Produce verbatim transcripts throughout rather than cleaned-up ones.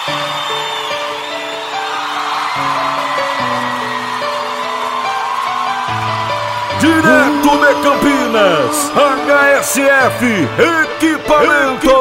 Direto de Campinas, H S F Equipamentos.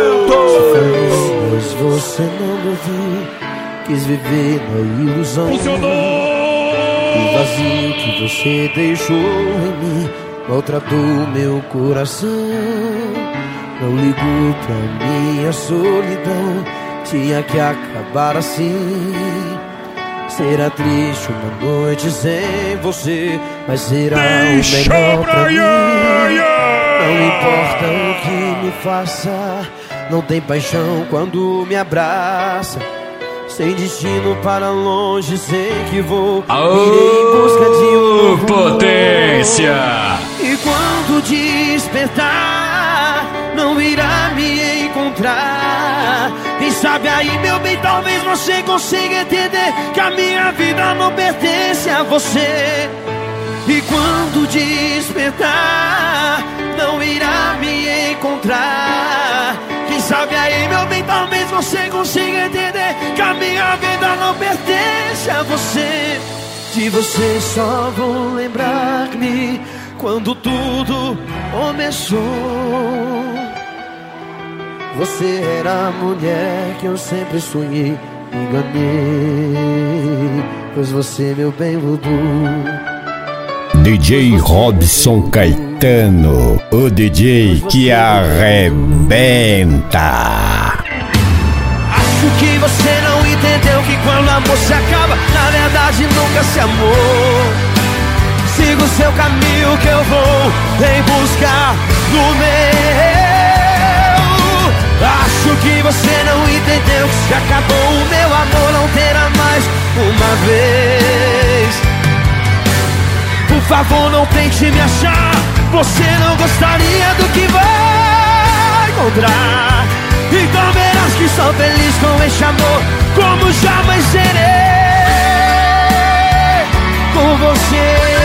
Mas você não me ouviu, quis viver na ilusão. Funcionou! O vazio que você deixou em mim maltratou meu coração. Não ligou pra minha solidão, tinha que acabar assim. Será triste uma noite sem você, mas será Deixa o melhor pra mim. Brian! Não importa o que me faça, não tem paixão quando me abraça. Sem destino para longe, sei que vou. Irei em busca de um novo potência! E quando despertar, não irá me encontrar. Quem sabe aí, meu bem, talvez você consiga entender que a minha vida não pertence a você. E quando despertar, não irá me encontrar. Quem sabe aí, meu bem, talvez você consiga entender que a minha vida não pertence a você. De você só vou lembrar-me quando tudo começou. Você era a mulher que eu sempre sonhei, me enganei, pois você, meu bem, mudou. D J Robson Caetano, o D J que arrebenta. Acho que você não entendeu que quando o amor se acaba, na verdade nunca se amou. Siga o seu caminho que eu vou em busca do meu. Acho que você não entendeu que se acabou o meu amor, não terá mais uma vez. Por favor, não tente me achar, você não gostaria do que vai encontrar. Então verás que sou feliz com este amor, como jamais serei com você.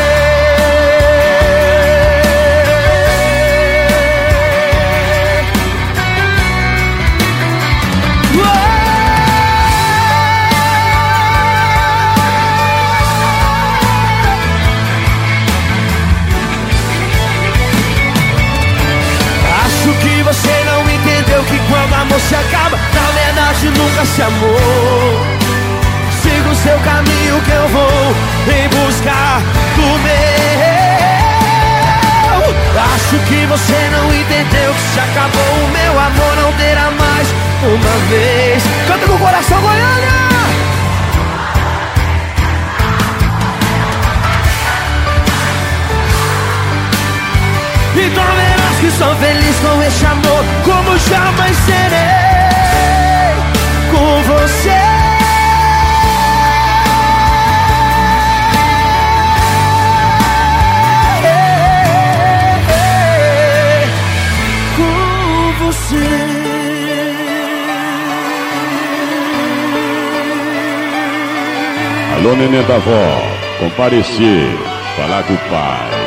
Você não entendeu que quando o amor se acaba, na verdade nunca se amou. Siga o seu caminho que eu vou em busca do meu. Acho que você não entendeu que se acabou o meu amor, não terá mais uma vez. Canta com o coração, Goiânia! Então verás que sou feliz com este amor, como jamais serei com você. Com você. Alô, neném da avó, comparecer, falar com o pai.